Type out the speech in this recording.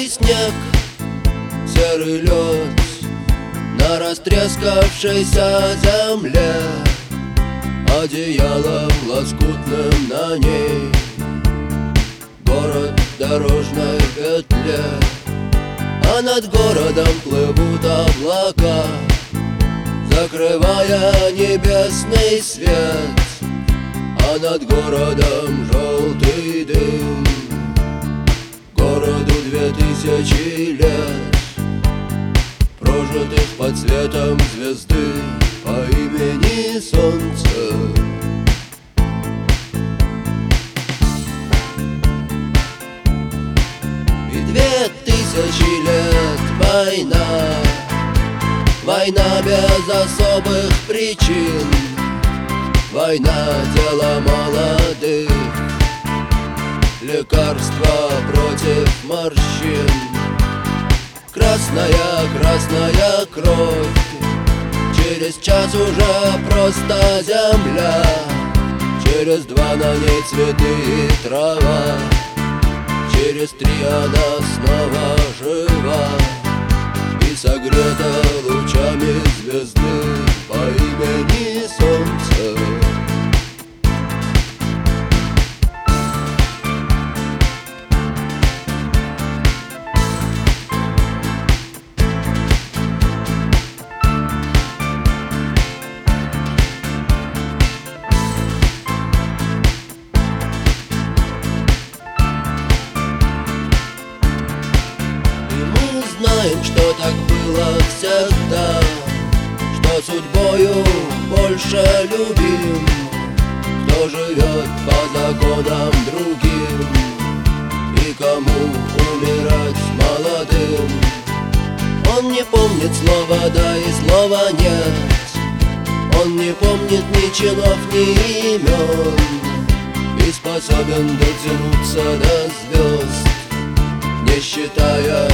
белый снег, серый лед на растрескавшейся земле, одеялом лоскутным на ней город в дорожной петле. А над городом плывут облака, закрывая небесный свет. А над городом желтый дым, городу 2000 лет, прожитых под светом звезды по имени Солнце. И 2000 лет война, война без особых причин, война дело молодых, лекарства против морщин. Красная, красная кровь, через час уже просто земля, через 2 на ней цветы и трава, через 3 она снова жива и согрета лучами звезды по имени Солнце. Знаем, что так было всегда, что судьбою больше любим, кто живет по законам другим и кому умирать молодым. Он не помнит слова «да» и слова «нет», он не помнит ни чинов, ни имен, и способен дотянуться до звезд, не считая